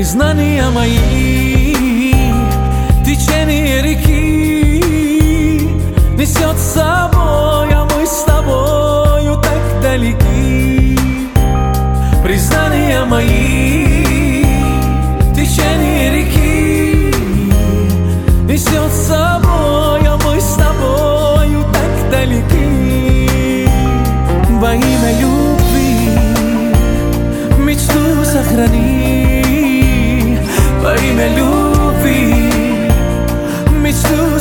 признания мои, течение реки несет с собой, а мы с тобою так далеки. Признания мои, течение реки несет с собой, а мы с тобою так далеки. Во имя любви мечту сохрани, во имя любви мечту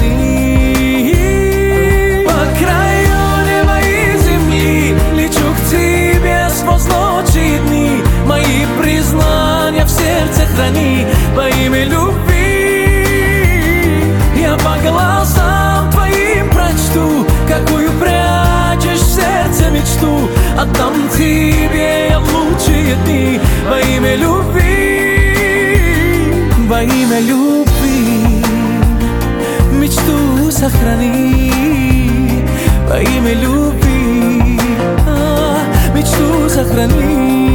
сохрани. По краю неба и земли лечу к тебе сквозь ночи и дни. Мои признания в сердце храни, во имя любви. Я по глазам твоим прочту, какую прячешь в сердце мечту. Отдам тебе я лучшие дни, во имя любви, во имя любви мечту сохрани, во имя любви мечту сохрани.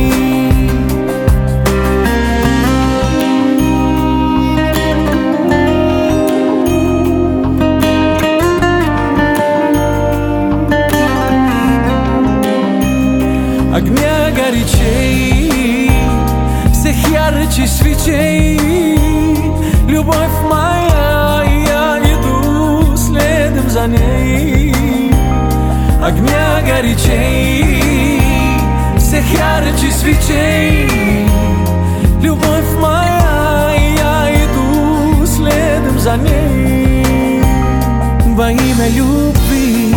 Огня горячей, всех ярче свечей, любовь моя, и я иду следом за ней. Огня горячей, всех ярче свечей, любовь моя, и я иду следом за ней. Во имя любви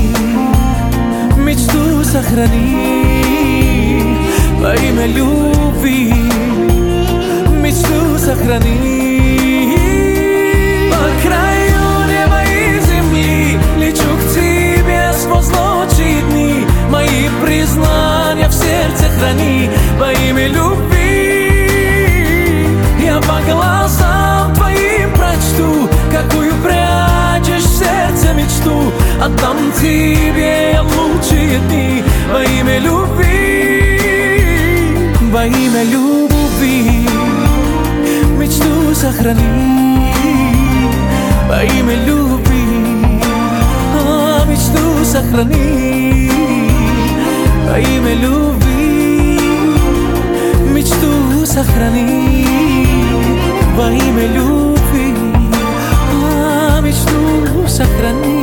мечту сохрани, во имя любви мечту сохрани. По краю неба и земли лечу к тебе сквозь ночи и дни. Мои признания в сердце храни, во имя любви. Я по глазам твоим прочту, какую прячешь в сердце мечту. Отдам тебе я лучшие дни, во имя любви, во имя любви мечту сохрани, во имя любви мечту сохрани, во имя любви мечту сохрани, во имя любви мечту сохрани.